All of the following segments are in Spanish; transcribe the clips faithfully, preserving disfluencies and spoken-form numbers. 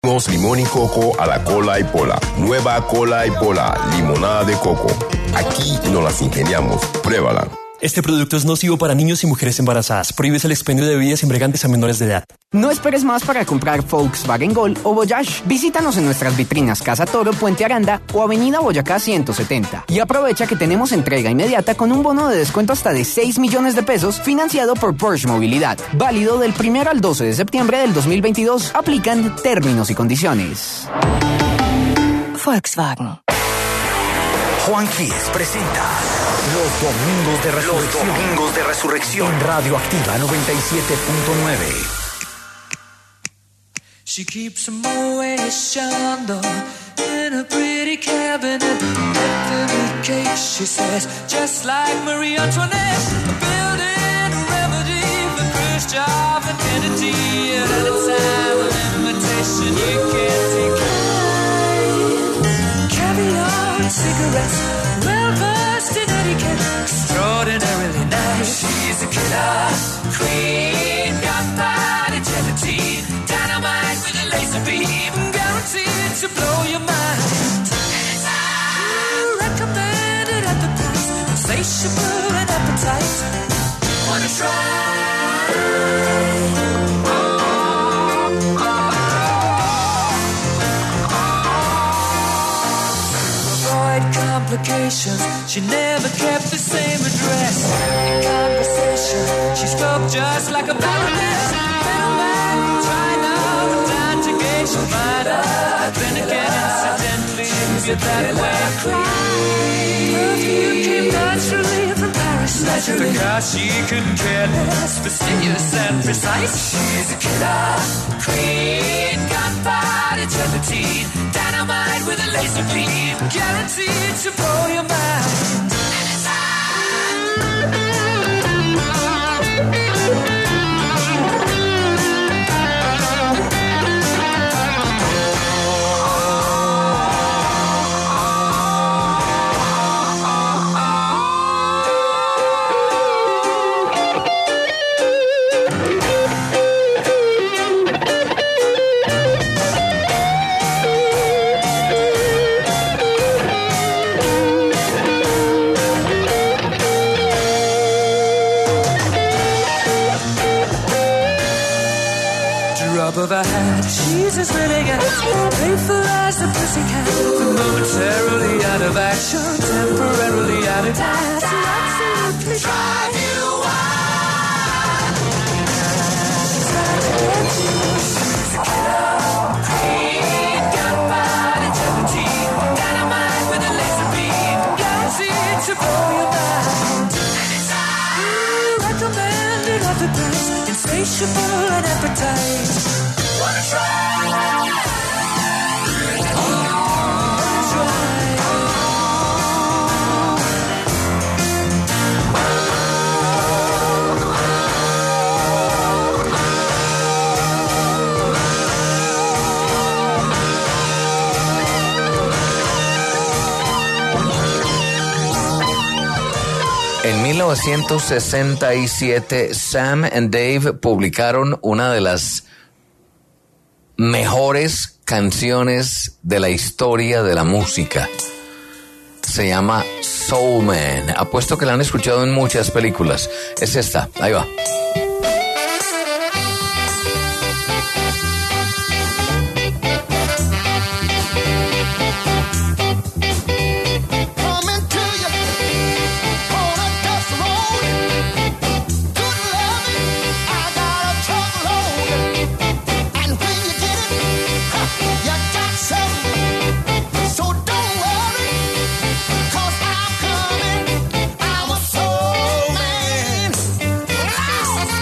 Limón y coco a la cola y pola. Nueva cola y pola, limonada de coco. Aquí nos las ingeniamos. Pruébala. Este producto es nocivo para niños y mujeres embarazadas. Prohíbes el expendio de bebidas embriagantes a menores de edad. No esperes más para comprar Volkswagen Gol o Voyage. Visítanos en nuestras vitrinas Casa Toro, Puente Aranda o Avenida Boyacá ciento setenta. Y aprovecha que tenemos entrega inmediata con un bono de descuento hasta de seis millones de pesos financiado por Porsche Movilidad. Válido del primero al doce de septiembre del dos mil veintidós. Aplican términos y condiciones. Volkswagen. Juan Gis presenta Los Domingos de Resurrección. Los Domingos de Resurrección. En Radioactiva noventa y siete punto nueve. She keeps them always shined in a pretty cabinet. Every cake, she says, just like Marie Antoinette. Building a remedy for Khrushchev and Kennedy. At a time of invitation you can't decline. Caviar, cigarettes, well versed in etiquette, extraordinarily nice. She's a killer queen, gunpowder gelatine, dynamite with a laser beam, guaranteed to blow your mind. Anytime. Recommended at the price, insatiable and appetite. Wanna try? Complications. She never kept the same address. In conversation, she spoke just like a baroness. Middleman from China, from time to gauge, she'll find out. Then again, incidentally, if you're that way, perfume came naturally from Paris. Naturally. Because she couldn't care less, fastidious and precise. She's a killer queen, gunpowder gelatine, dynamite with a laser beam, guaranteed to blow your mind. Of a hat, she's as renegade, playful as the pussycat, momentarily out of action, temporarily out of gas, absolutely drive you wild. She's a killer queen, gunpowder gelatine, dynamite with a laser beam, guaranteed to blow your mind. Anytime. Recommended at the price, insatiable and appetite. Wanna try? En mil novecientos sesenta y siete, Sam and Dave publicaron una de las mejores canciones de la historia de la música. Se llama Soul Man. Apuesto que la han escuchado en muchas películas. Es esta, ahí va. I'm a soul man.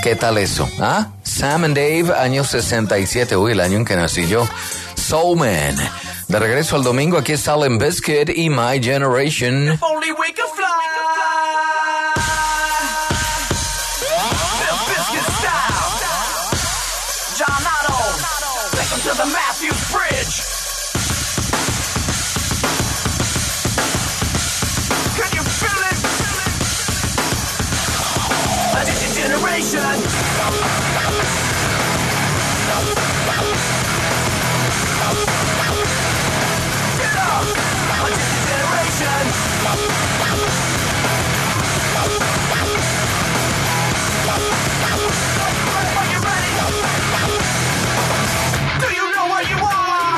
¿Qué tal eso? ¿Ah? Sam and Dave, año sesenta y siete. Uy, el año en que nací yo. Soul Man. De regreso al domingo, aquí está Limp Bizkit y My Generation. If only we could fly. Limp Bizkit style. John Otto. Take him to the Matthews Bridge. Can you feel it? Addicted generation. Get up! Addicted generation. Are you ready? Do you know where you are?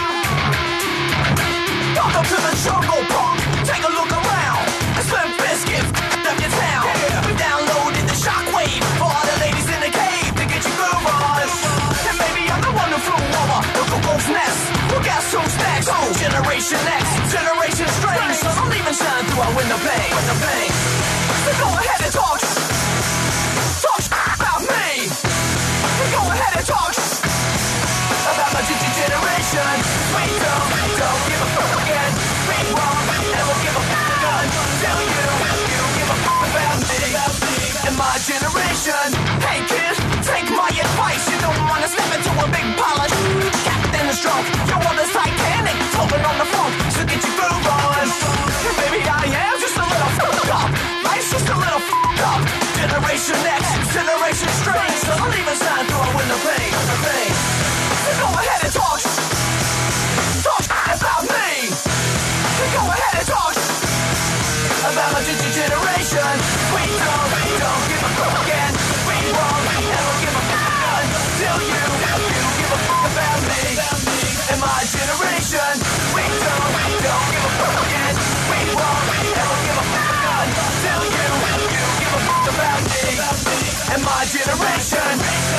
Welcome to the jungle, punk. Take a look around. It's Limp Bizkit up your town. Yeah. We downloaded the shockwave for all the ladies in the cave to get your groove on. And maybe I'm the one who flew over the cuckoo's nest. Well, guess who's next? Oh, Generation X, Generation Strange. So don't even shine through our window pane. Window pane. So go ahead and talk. Talk about me. Go ahead and talk about my generation. We don't, don't give a fuck again. We wrong, and we'll give a fuck until you, you give a fuck about me, about me and my generation. Hey kid, take my advice. You don't wanna step into a big pile of shit. Captain the stroke, your world is Titanic, floating on the funk, so get your groove on. And maybe I am just a little fucked up. Life's just a little fucked up. Generation X, Generation Strange. So don't even shine through a window pane. pane. So go ahead and talk. Talk about me. So go ahead and talk about my generation. We don't, we don't give a fuck again. We wrong, and we'll give a fuck until you, you give a fuck about me and my generation. We don't, we don't give a fuck again. We wrong, and we'll give a fuck until you, you give a fuck about me and my generation.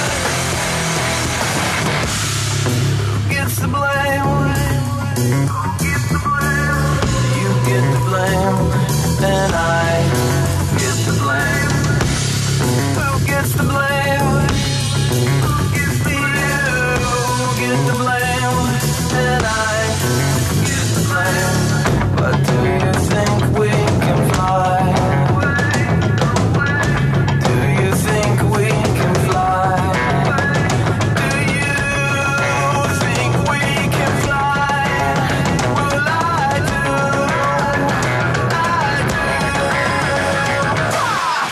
Gets the blame. You get the blame, and I get the blame. Who gets the blame? You get the blame, and I get the blame. But do you think we can fly? Do you think we can fly? Do you think we can fly? Well, I do. I do. Ah!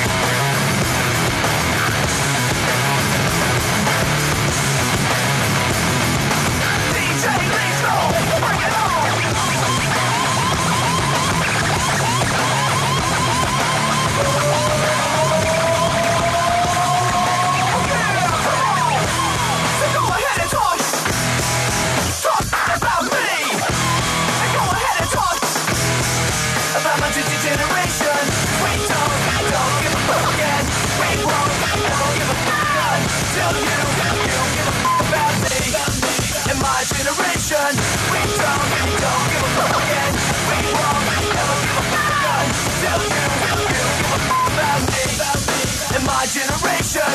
D J Lethal, bring it on! Generation, we don't, we don't give a fuck again. We won't ever give a fuck until you, you give a fuck about me, about me and my generation.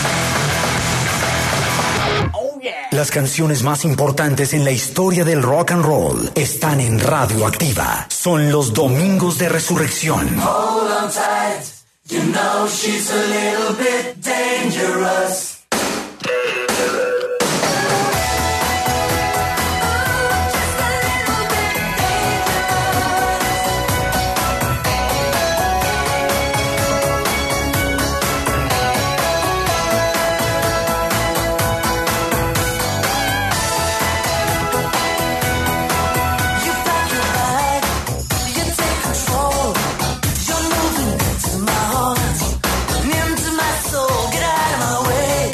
Oh yeah. Las canciones más importantes en la historia del rock and roll están en Radioactiva. Son los Domingos de Resurrección. Hold on tight, you know she's a little bit dangerous. Into my soul, get out of my way.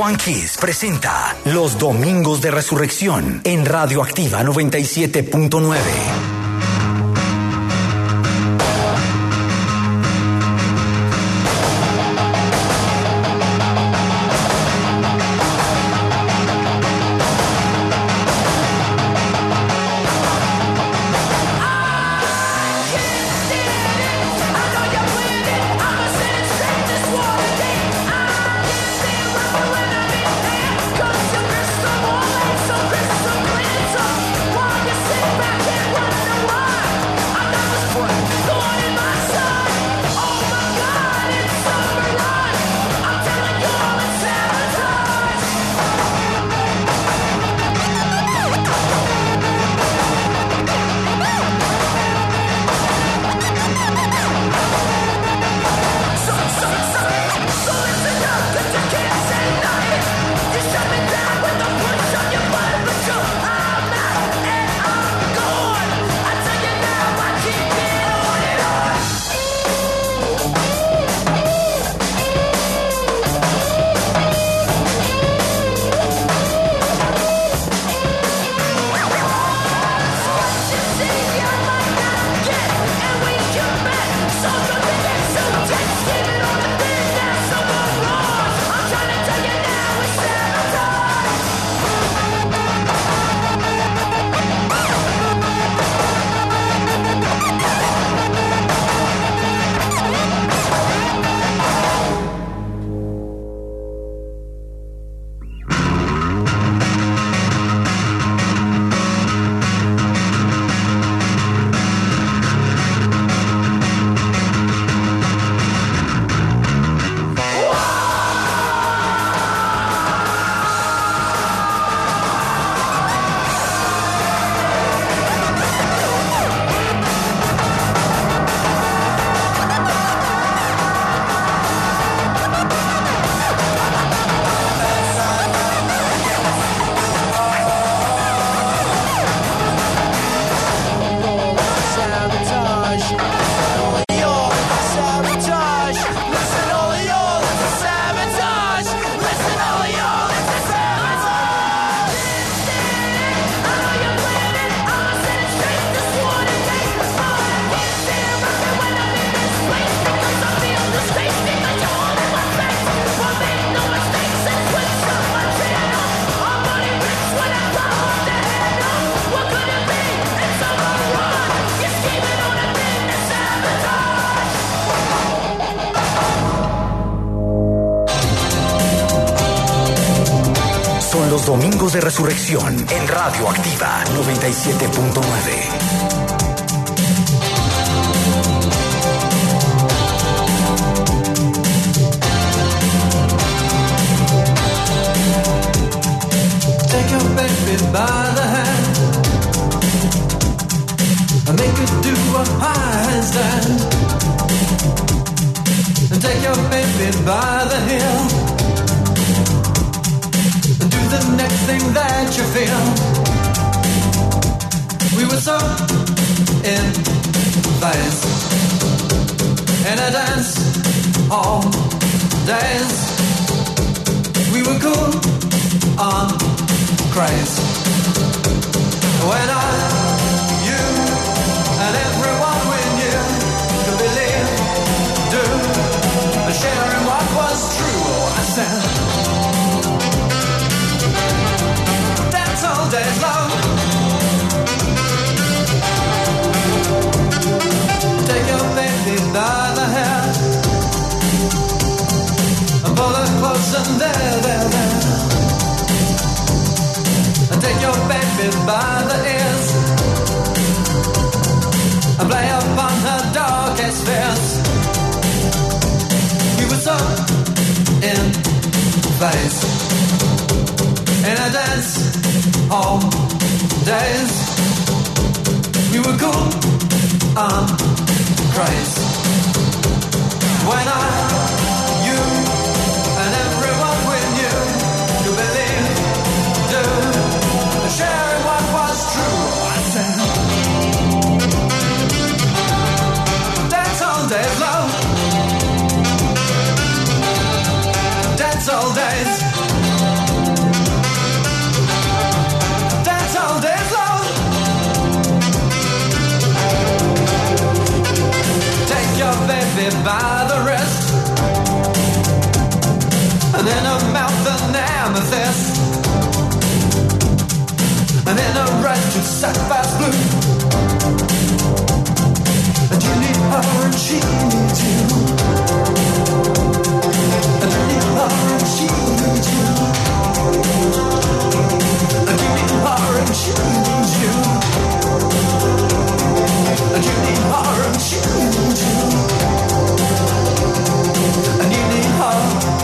Juan Kiss presenta Los Domingos de Resurrección en Radioactiva noventa y siete punto nueve. Los Domingos de Resurrección en Radioactiva noventa y siete punto nueve. Take your baby by the hand and make her do a handstand. And take your baby by the heel. The next thing that you feel. We were so in phase in a dance all days. We were cool on craze. When I, you, and everyone we knew could believe, do, and share in what was true. I said. All days long. Take your baby by the hair and pull her close and there, there, there. And take your baby by the ears and play upon her darkest fears. We were so in phase in a dance all days. We were cool on craze. When I, you, and everyone we knew could believe, do, and share in what was true. I said, dance all days long. Dance all days. blinded by the rest. And in her mouth an amethyst, and in her red to sapphire's blue. And you need her and she needs you. And you need her and she needs you. And you need her and she needs you. And you need her and she needs you. And you need her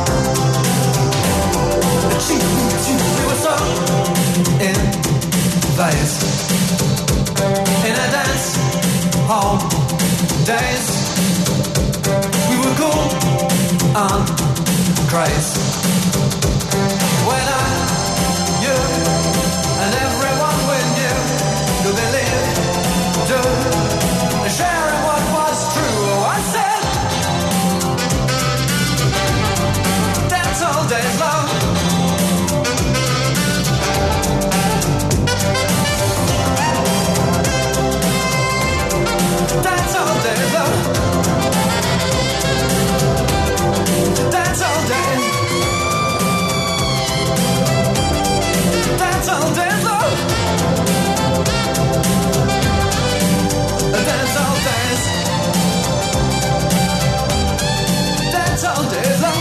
and she needs you. We were so in phase, in a dance hall days. We were cool and crazy. When I, you, and everyone we knew could believe, do, sharing what was true. I said, that's all days long. That's all day long. That's all day. That's all day long. That's all days. That's all day long.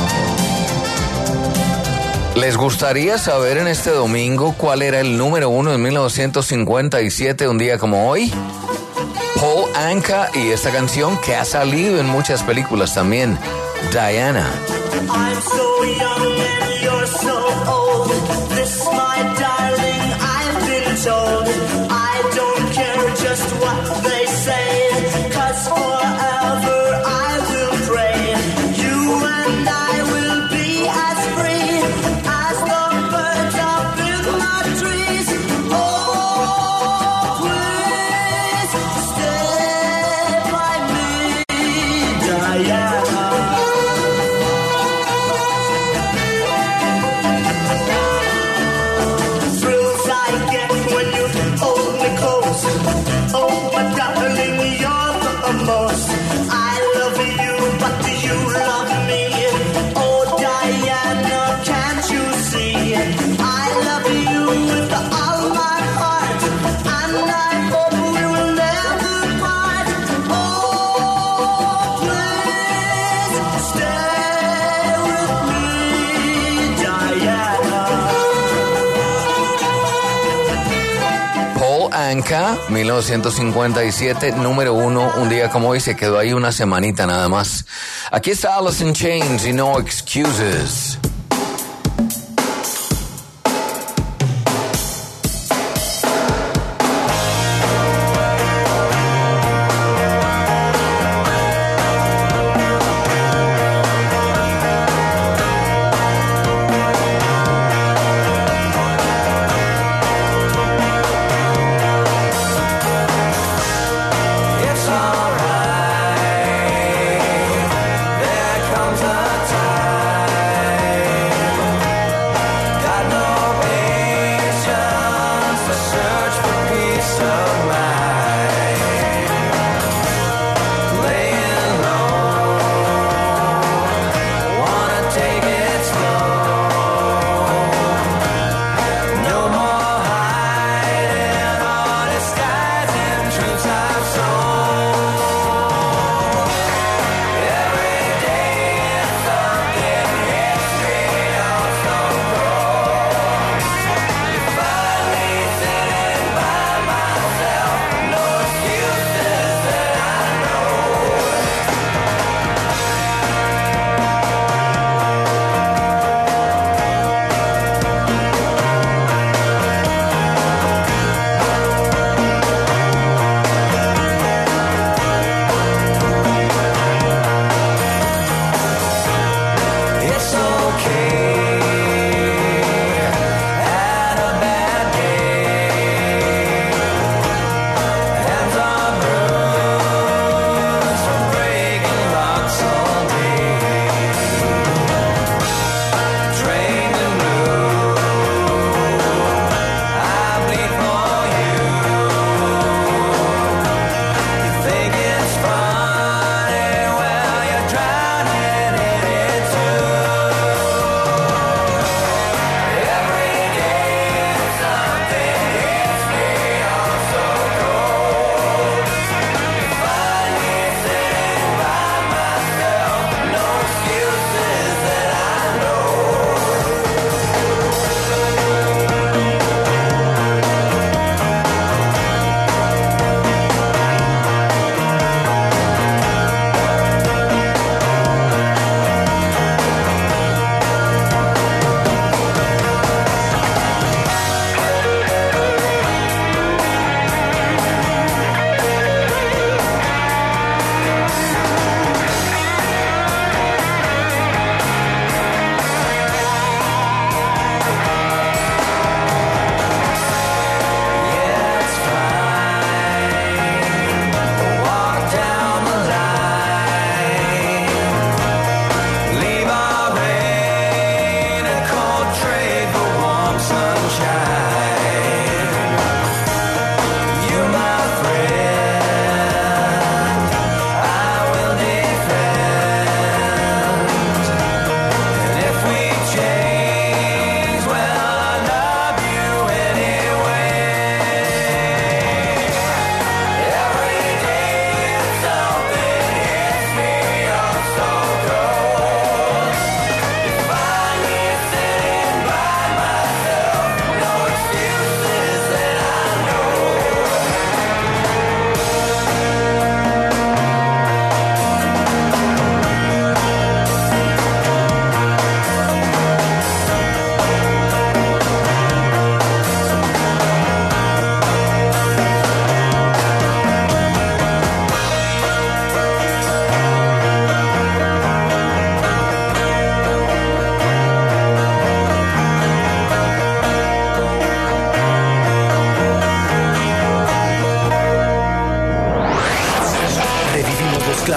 ¿Les gustaría saber en este domingo cuál era el número uno en mil novecientos cincuenta y siete, un día como hoy? Paul Anka y esta canción que ha salido en muchas películas también, Diana. I'm so young and you're so old. This, my darling, I've been told. I don't care just what they say, 'cause forever I will pray. You and I will be as free as the birds up in the trees. Oh, please stay by me, Diana. Thrills I get when you hold me close. Oh, my darling, you're the most. I love you, but do you love me? Oh, Diana, can't you see? I love you with all my heart, and I hope we will never part. Oh, please stay with me, Diana. Paul Anka, mil novecientos cincuenta y siete, número uno, un día como hoy, se quedó ahí una semanita nada más. Aquí está Alice in Chains y No Excuses. It's alright. There comes a time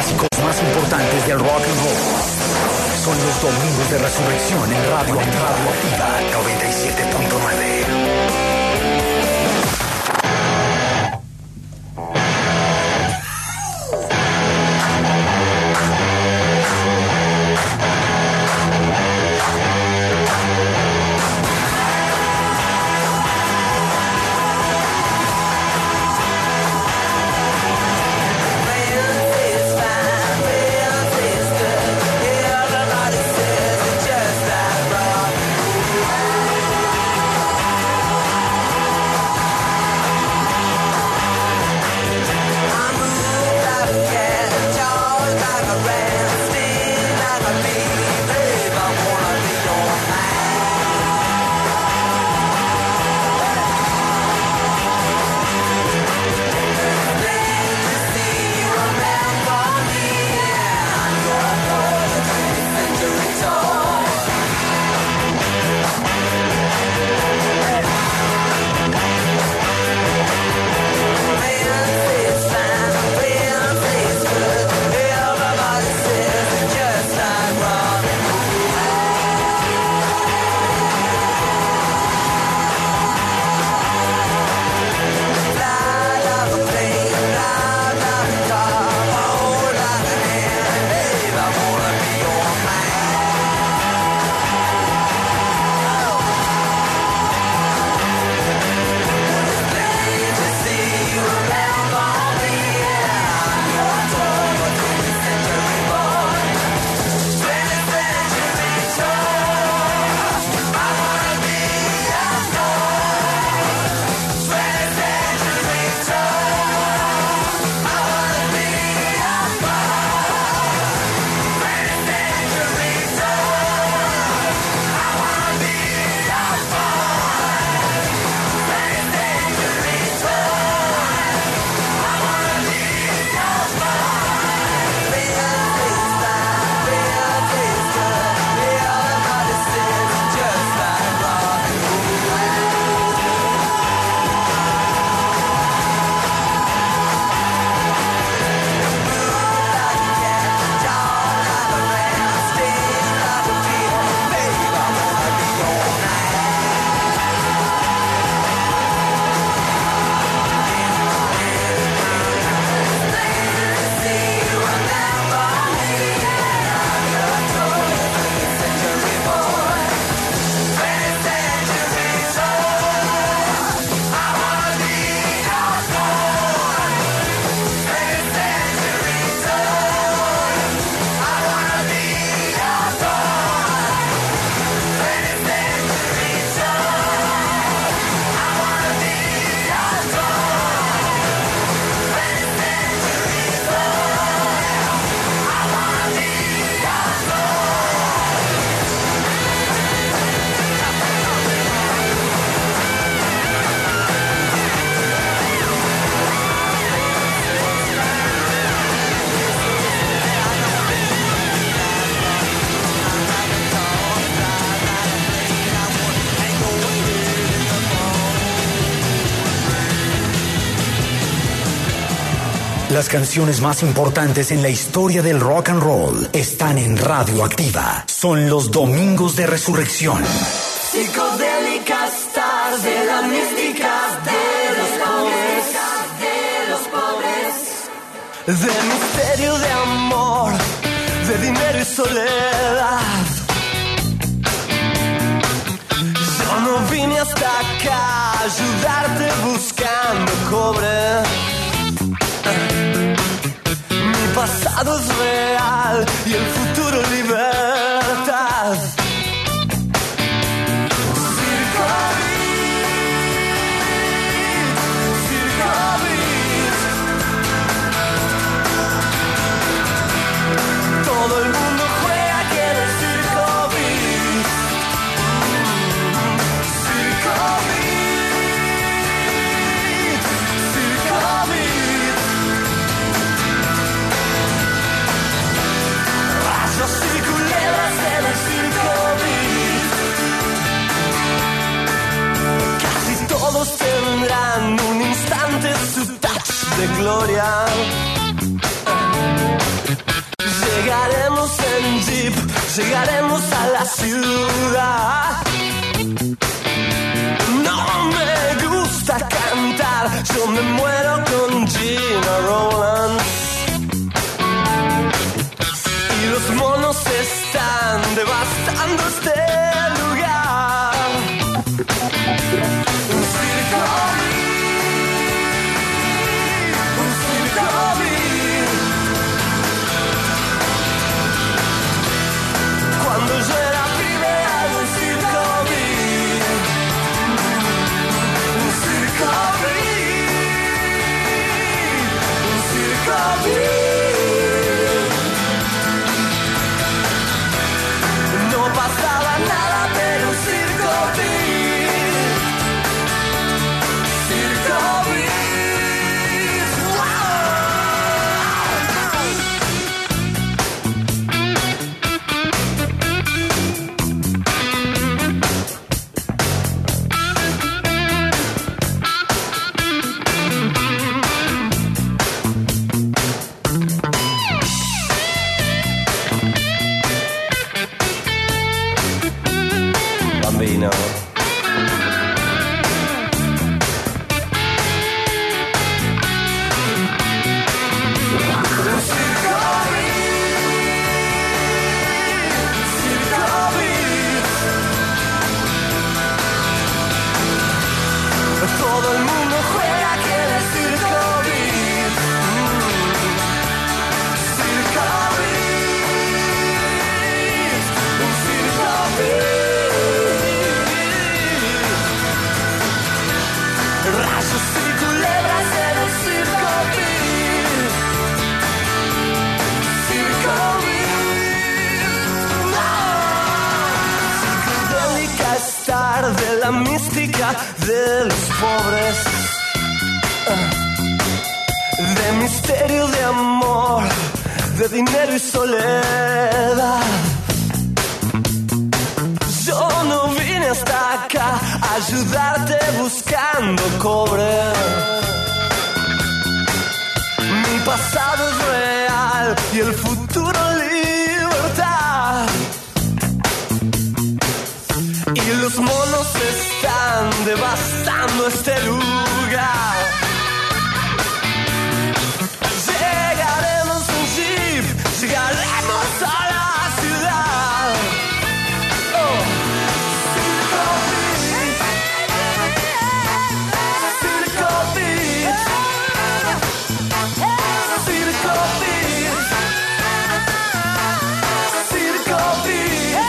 clásicos más importantes del rock and roll. Son los Domingos de Resurrección en Radio, en Radio Activa noventa y siete punto nueve. Las canciones más importantes en la historia del rock and roll están en Radio Activa. Son los Domingos de Resurrección. Psicodélicas stars de la mística de los pobres, de los pobres, de misterio, de amor, de dinero y soledad. Yo no vine hasta acá a ayudarte buscando cobre. Mi pasado es real y el futuro libertad. Circo Beat, Circo Beat. Todo el mundo juega aquí en el Circo Beat. Circo Beat, Circo Beat. Rayos y culebras en el Circo Beat. Casi todos tendrán un instante su touch de gloria. llegaremos a la ciudad. No me gusta cantar, yo me muero con Gina Rowlands. Y los monos están devastando este lugar. Un circo beat, un circo beat. Cuando yo era pibe hay un circo beat. Un circo beat, un circo beat. No pasaba nada pero un circo beat. Circo beat. ¡Wow! Bambino. Todo el mundo juega que el circo beat. Circo beat. Un circo beat. Rayos y culebras en un circo beat. Circo beat. No. Psicodélica estar de la mística de los pobres, de misterio, de amor, de dinero y soledad. Yo no vine hasta acá a ayudarte buscando cobre. Mi pasado es real y el futuro libertad. Y los monos están devastando este lugar. Llegaremos en jeep, llegaremos a la ciudad. Oh. Circo beat, circo beat, circo beat, circo beat.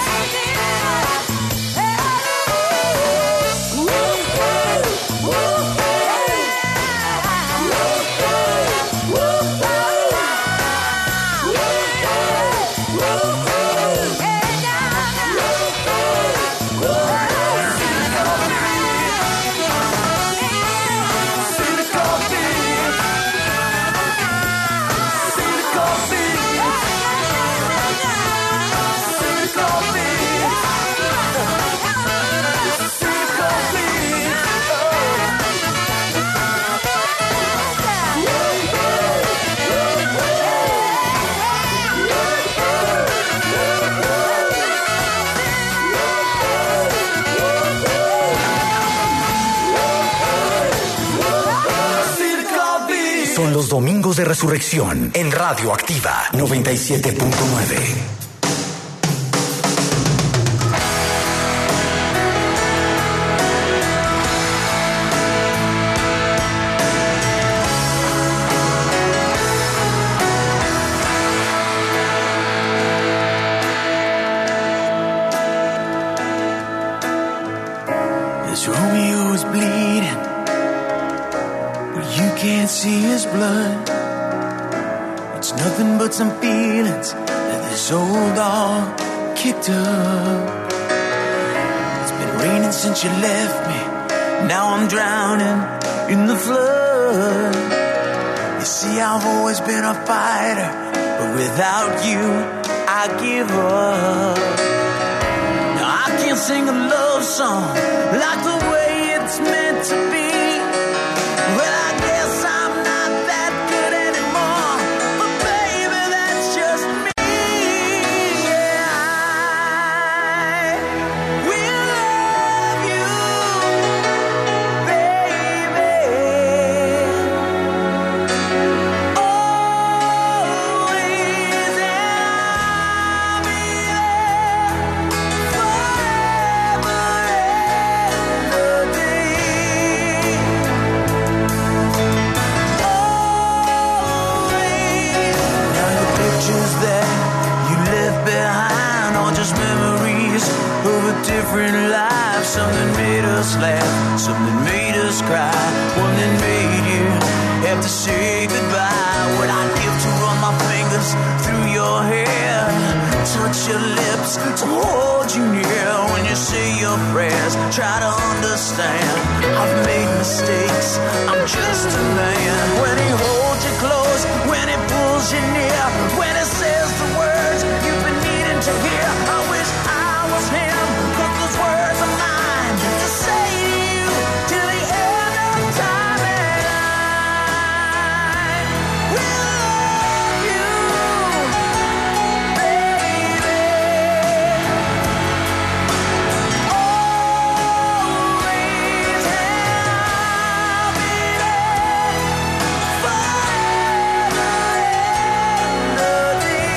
Son los domingos de resurrección en Radio Activa noventa y siete punto nueve. As Romeo is bleeding, but you can't see his blood. It's nothing but some feelings that this old dog kicked up. It's been raining since you left me. Now I'm drowning in the flood. You see, I've always been a fighter, but without you, I give up. Now I can't sing a love song like the way it's meant to be. Well, I guess I'm not that good anymore, but baby, that's just me. Yeah. different lives. Something made us laugh, something made us cry, one that made you have to say goodbye. What I'd give to run my fingers through your hair, touch your lips, to hold you near. When you say your prayers, try to understand. I've made mistakes, I'm just a man. When he holds you close, when he pulls you near, when he says the words you've been needing to hear. I wish I was him, 'cause those words are mine to say to you till the end of time. And I will love you, baby, always, and I'll be there forever and a day.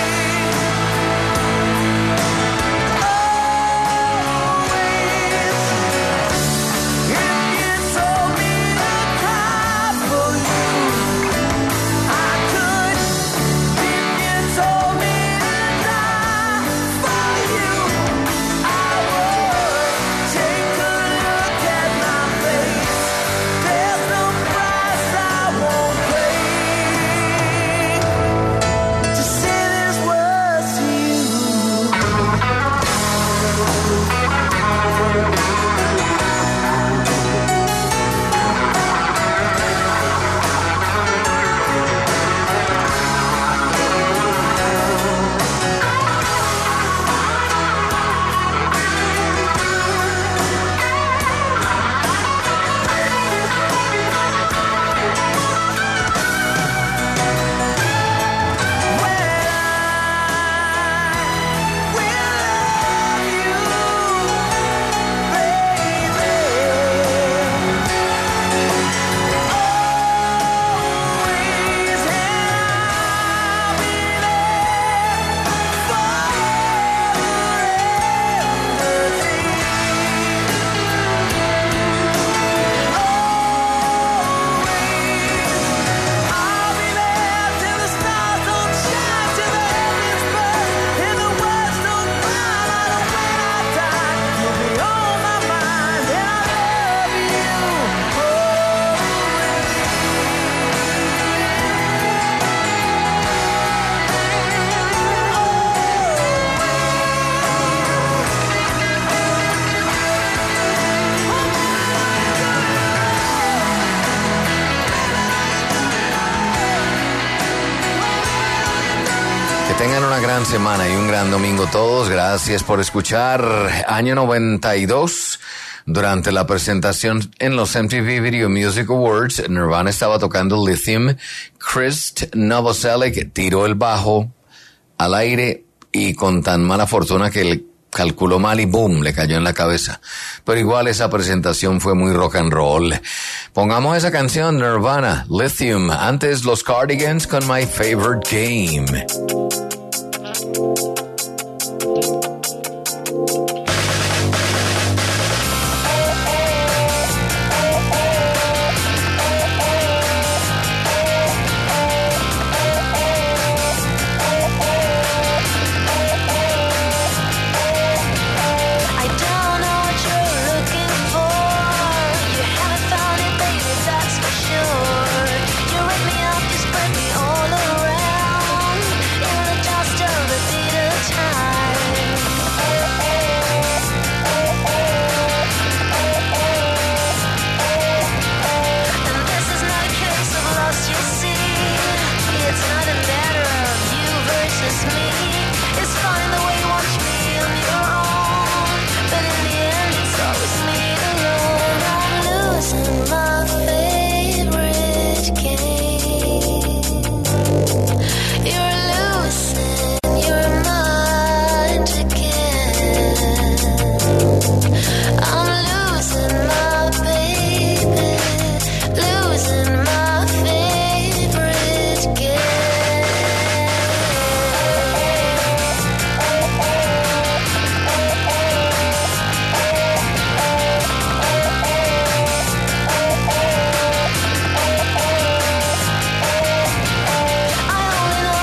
Tengan una gran semana y un gran domingo todos. Gracias por escuchar. Año noventa y dos, durante la presentación en los M T V Video Music Awards, Nirvana estaba tocando Lithium. Chris Novoselic tiró el bajo al aire y con tan mala fortuna que el calculó mal y boom, le cayó en la cabeza. Pero igual esa presentación fue muy rock and roll. Pongamos esa canción, Nirvana, Lithium. Antes los Cardigans con My Favorite Game.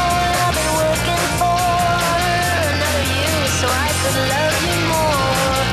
love you more.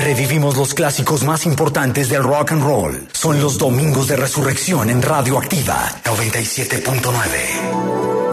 Revivimos los clásicos más importantes del rock and roll. Son los Domingos de Resurrección en Radioactiva noventa y siete punto nueve.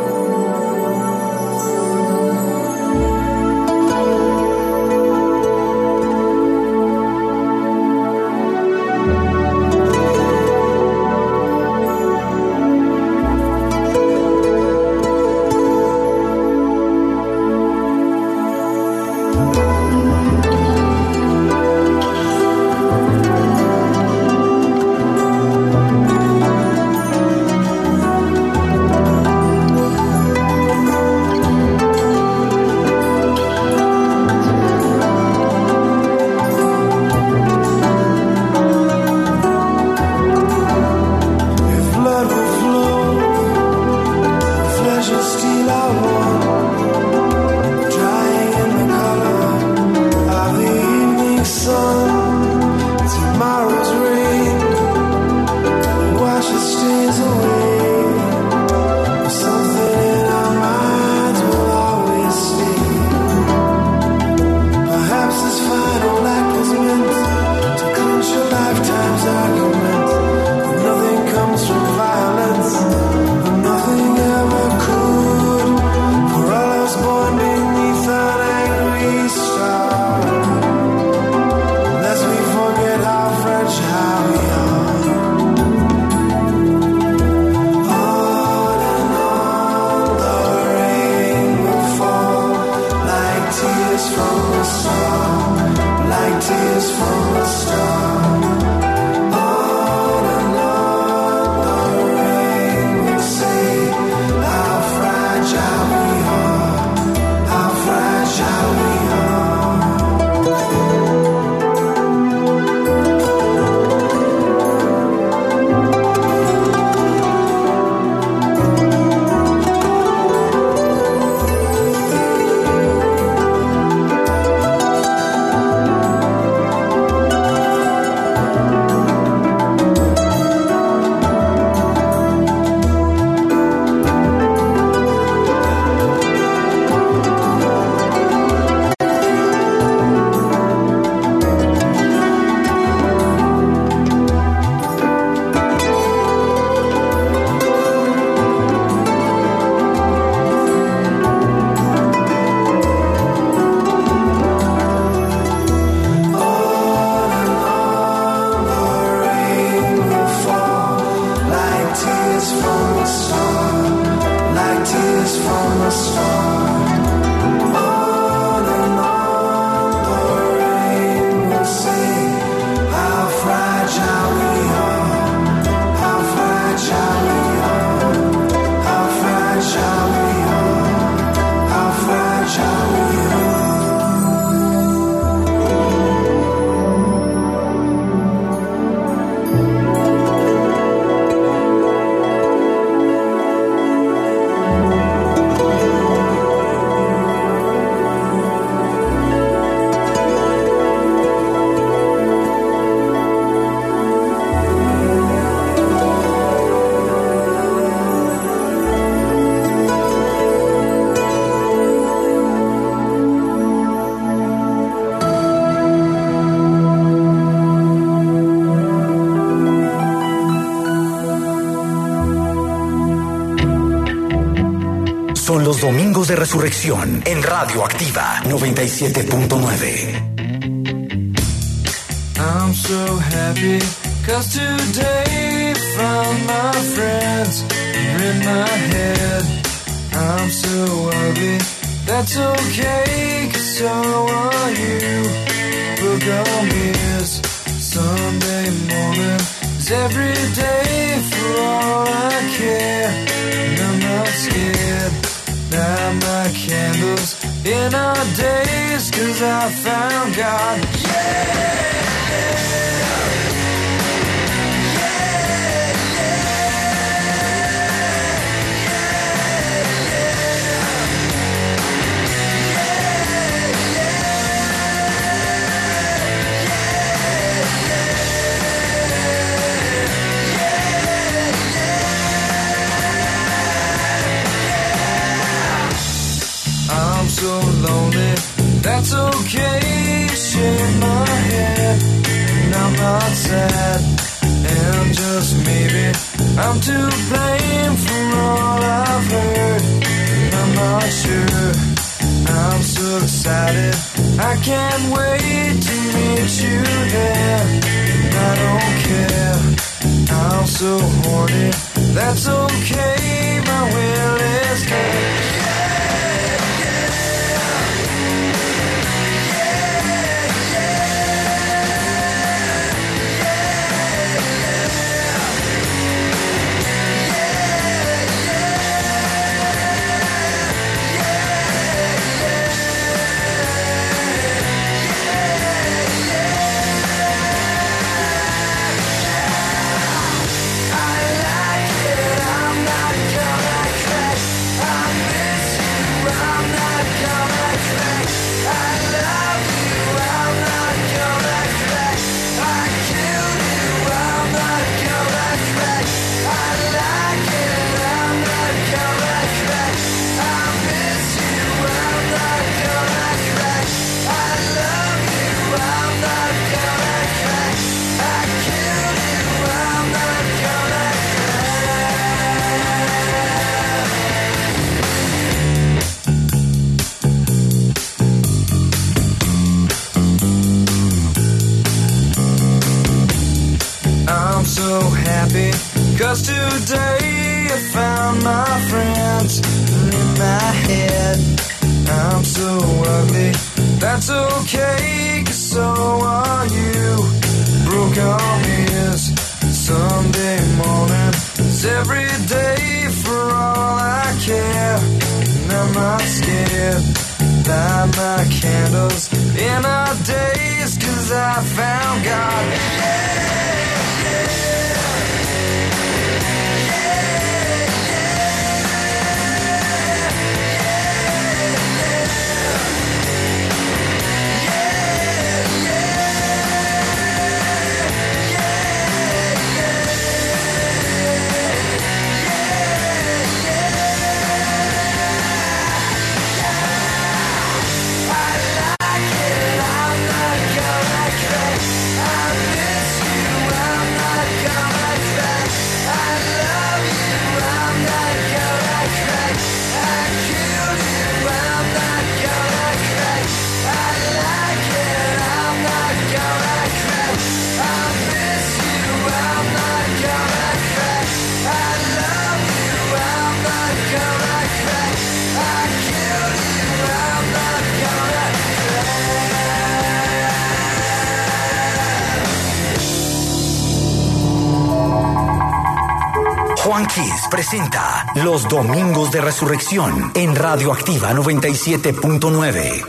Son los Domingos de Resurrección en Radioactiva noventa y siete punto nueve. I'm so happy, cause today found my friends are in my head. I'm so ugly, that's okay, cause so are you. Book on this Sunday morning is every day for all I care. And I'm not scared, light my candles in our days, cause I found God. Yeah! I'm so lonely, that's okay, shake my head. I'm not sad. And just maybe I'm to blame for all I've heard. And I'm not sure. I'm so excited, I can't wait to meet you there. And I don't care, I'm so horny. That's okay, my will is good. So happy, cause today I found my friends. And in my head, I'm so ugly. That's okay, cause so are you. Broke arm is Sunday morning. It's every day for all I care. And I'm not scared. Light my candles in our days, cause I found God. Yeah! Juan Kiss presenta Los Domingos de Resurrección en Radioactiva noventa y siete punto nueve.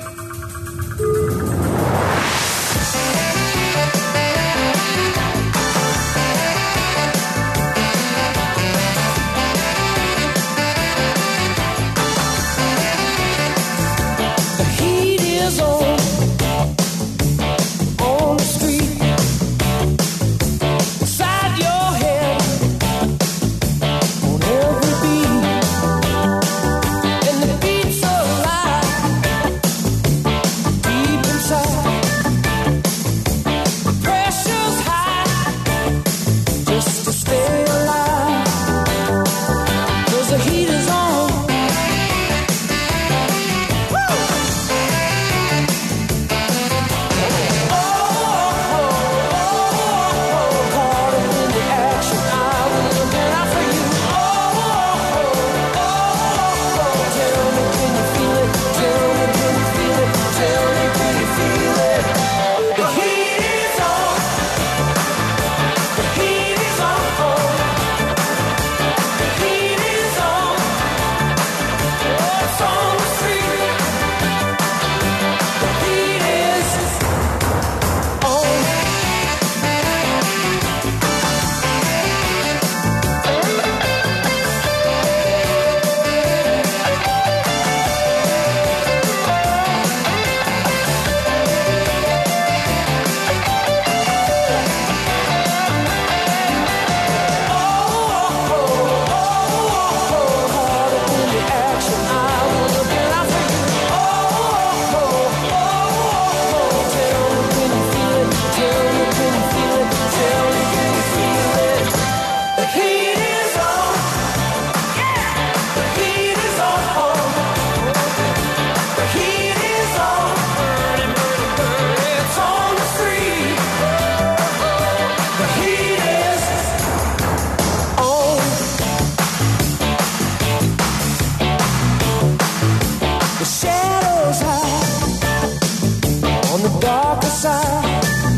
side,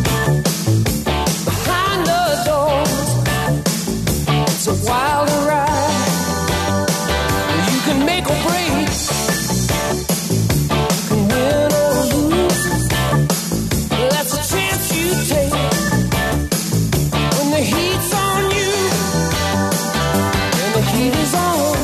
behind the doors. It's a wild ride. You can make or break, you can win or lose. That's a chance you take when the heat's on you, and the heat is on.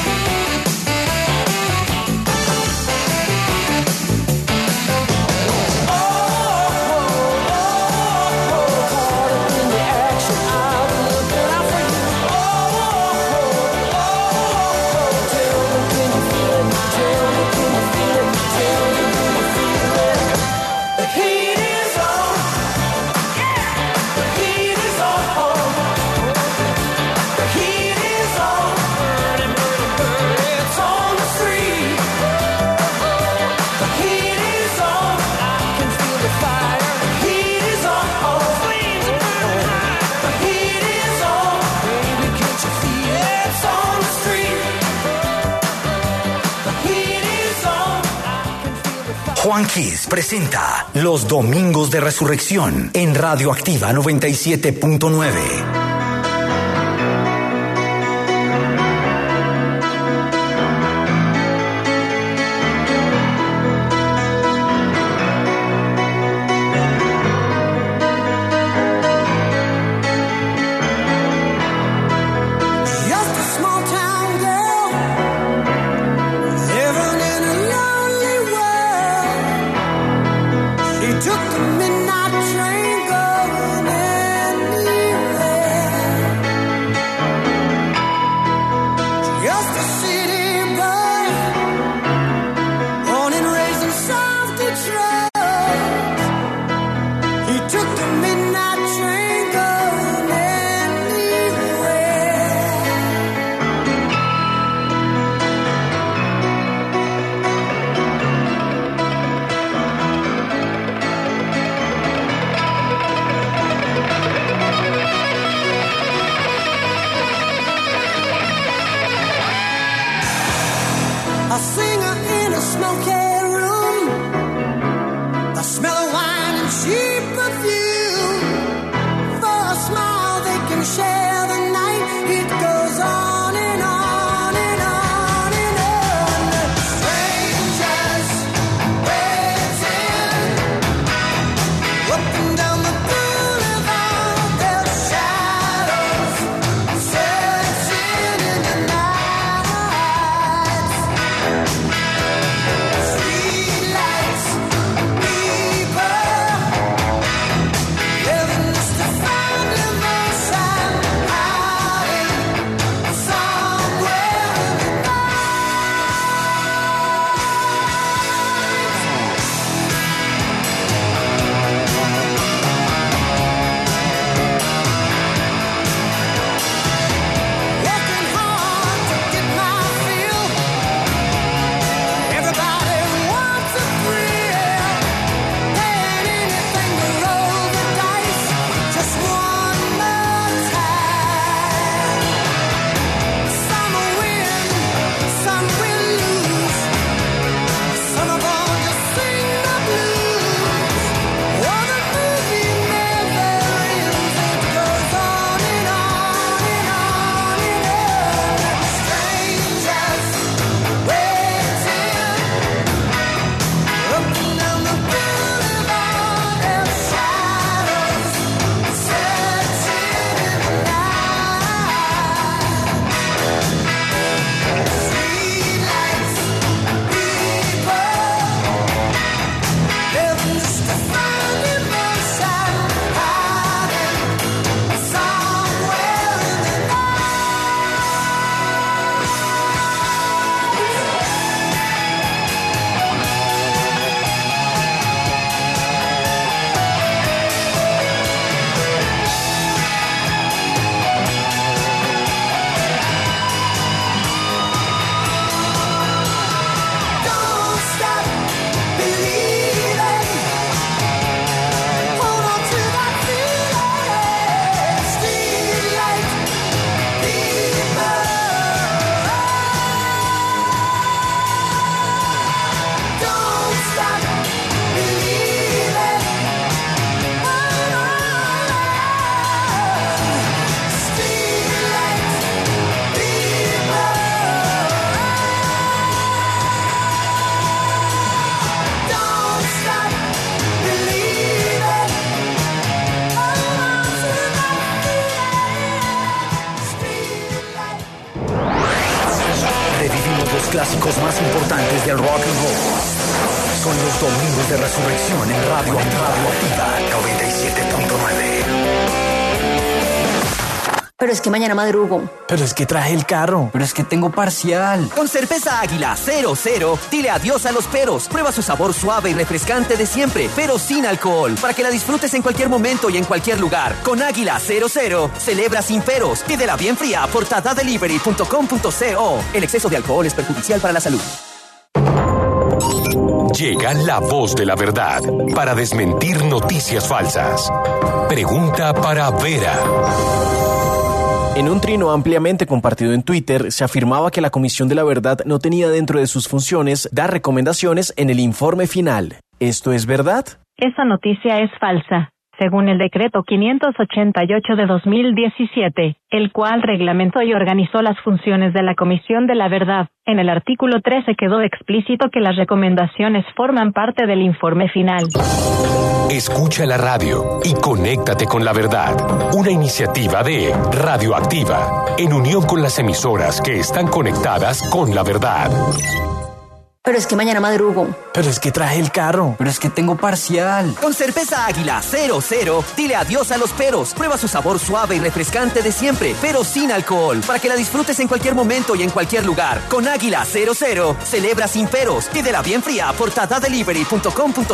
Juan Kiss presenta Los Domingos de Resurrección en Radioactiva noventa y siete punto nueve. clásicos más importantes del rock and roll. Son los Domingos de Resurrección en Radio Activa noventa y siete punto nueve. Pero es que mañana madrugo. Pero es que traje el carro. Pero es que tengo parcial. Con cerveza Águila cero cero, dile adiós a los peros. Prueba su sabor suave y refrescante de siempre, pero sin alcohol, para que la disfrutes en cualquier momento y en cualquier lugar. Con Águila cero cero, celebra sin peros. Pídela bien fría por tata delivery punto com punto co. El exceso de alcohol es perjudicial para la salud. Llega la voz de la verdad para desmentir noticias falsas. Pregunta para Vera. En un trino ampliamente compartido en Twitter, se afirmaba que la Comisión de la Verdad no tenía dentro de sus funciones dar recomendaciones en el informe final. ¿Esto es verdad? Esa noticia es falsa. Según el decreto quinientos ochenta y ocho de dos mil diecisiete, el cual reglamentó y organizó las funciones de la Comisión de la Verdad, en el artículo trece quedó explícito que las recomendaciones forman parte del informe final. Escucha la radio y conéctate con la verdad. Una iniciativa de Radio Activa, en unión con las emisoras que están conectadas con la verdad. Pero es que mañana madrugo. Pero es que traje el carro. Pero es que tengo parcial. Con cerveza Águila cero cero, dile adiós a los peros. Prueba su sabor suave y refrescante de siempre, pero sin alcohol, para que la disfrutes en cualquier momento y en cualquier lugar. Con Águila cero cero, celebra sin peros. Pídela bien fría por tata delivery punto com punto